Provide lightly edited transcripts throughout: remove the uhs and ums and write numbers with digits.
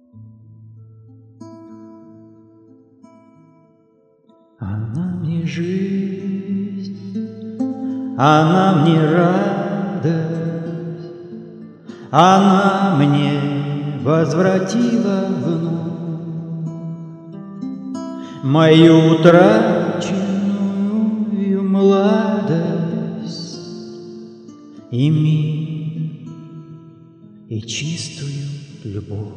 Она мне жизнь, она мне радость, она мне возвратила вновь мою утраченную молодость и мир, и чистую любовь.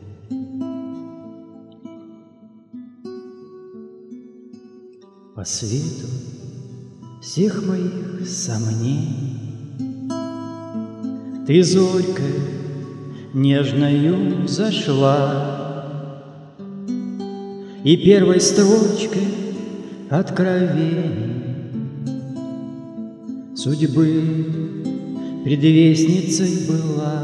По свету всех моих сомнений ты зорькой нежною зашла, и первой строчкой откровений судьбы предвестницей была.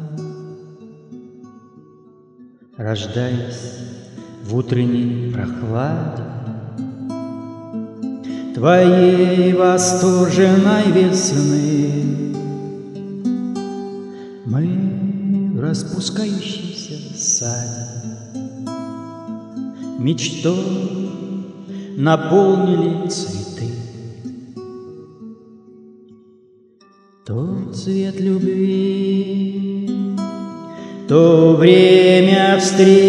Рождаясь в утренней прохладе твоей восторженной весны, мы в распускающемся саде мечтой наполнили цветы. То цвет любви, то время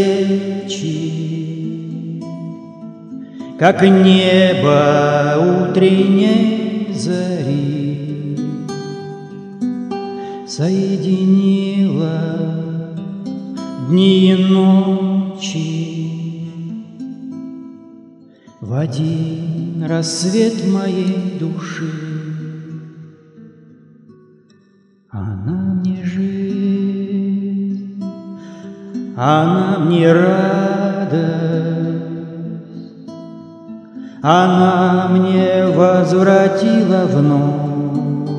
встречи, как небо утренней зари, соединило дни и ночи в один рассвет моей души. Она мне жизнь, она мне радость, она мне возвратила вновь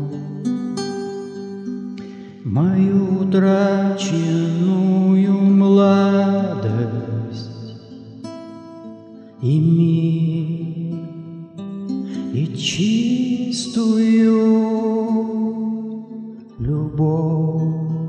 мою утраченную молодость и мир, и чистую любовь.